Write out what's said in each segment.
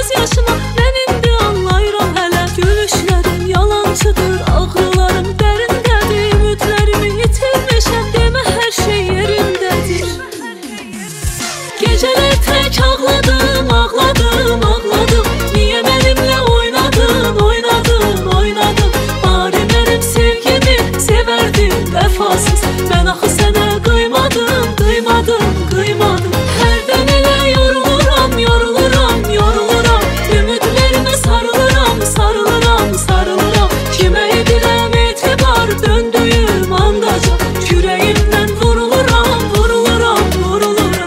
göz yaşına mən indi anlayıram hələ. Gülüşlərim yalançıdır, ağrılarım dərindədir. Ümidlərimi itirmişəm, demə hər şey yerindədir. Gecələr tək ağladım, ağladım, ağladım. Niyə mənimlə oynadın, oynadın, oynadın? Bari mənim sevgimi sevərdin vəfasız. Mən axı sənə qıymadım, qıymadım, qıymadım. Hərdən elə yoruluram, yoruluram, yoruluram. Ümidlərimə sarılıram, sarılıram, sarılıram. Kimə edirəm etibar döndüyüm andaca. Kürəyimdən vuruluram, vuruluram, vuruluram.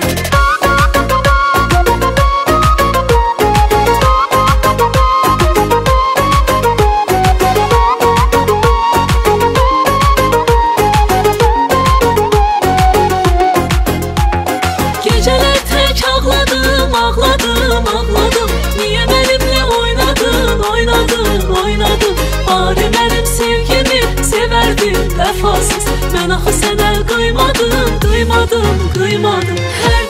Gecələr tək ağladım, ağladım, ağladım. Niyə mənimlə oynadın, oynadın, oynadın? Bari mənim sevgimi sevərdin vəfasız. Mən axı sənə qıymadım, qıymadım, qıymadım.